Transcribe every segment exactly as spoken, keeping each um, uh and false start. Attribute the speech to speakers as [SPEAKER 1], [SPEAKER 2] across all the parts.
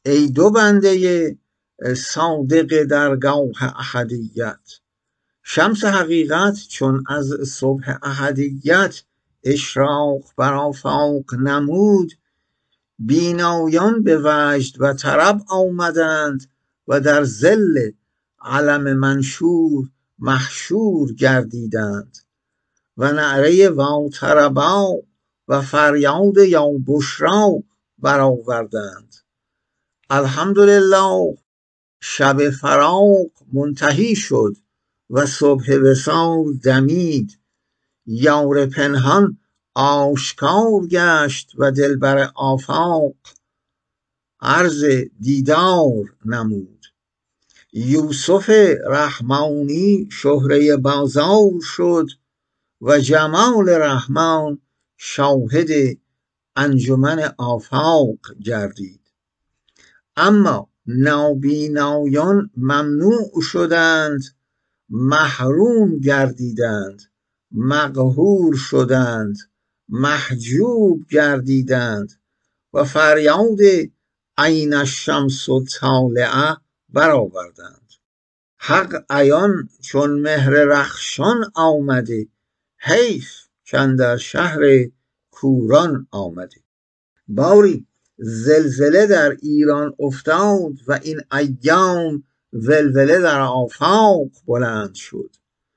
[SPEAKER 1] ای دو بنده صادق درگاه احدیت. شمس حقیقت چون از صبح احدیت اشراق بر آفاق نمود، بینایان به وجد و طرب آمدند و در ظل علم منشور محشور گردیدند و نعره وا طربا و فریاد یا بشری برآوردند. الحمدلله شب فراق منتهی شد و صبح وصال دمید، یار پنهان آشکار گشت و دلبر آفاق عرض دیدار نمود. یوسف رحمانی شهره بازار شد و جمال رحمان شاهد انجمن آفاق گردید. اما نابینایان ممنوع شدند، محروم گردیدند، مقهور شدند، محجوب گردیدند و فریاد عین الشمس طالعه برآوردند. حق عیان چون مهر رخشان آمده، حیف کاندر شهر کوران آمده. باری زلزله در ایران افتاد و این ایام ولوله در آفاق بلند شد،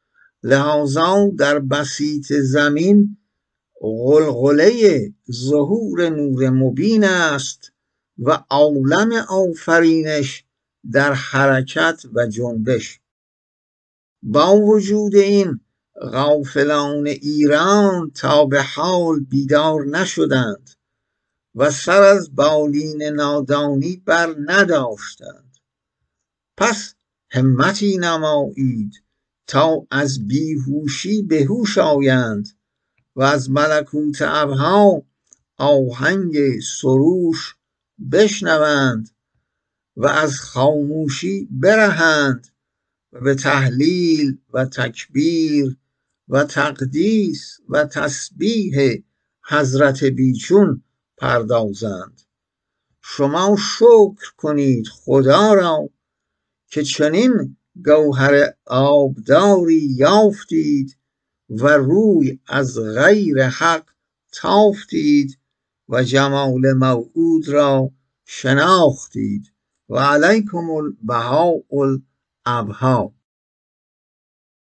[SPEAKER 1] لذا در بسیط زمین غلغله ظهور نور مبین است و عالم آفرینش در حرکت و جنبش. با وجود این غافلان ایران تا به حال بیدار نشدند و سر از بالین نادانی بر نداشتند. پس همتی نمایید تا از بیهوشی به هوش آیند و از ملکوت ابها آهنگ سروش بشنوند و از خاموشی برهند و به تهلیل و تکبیر و تقدیس و تسبیح حضرت بیچون پردازند. شما شکر کنید خدا را که چنین گوهر آبداری یافتید و روی از غیر حق تافتید و جمال موعود را شناختید. و علیکم البهاء الابها.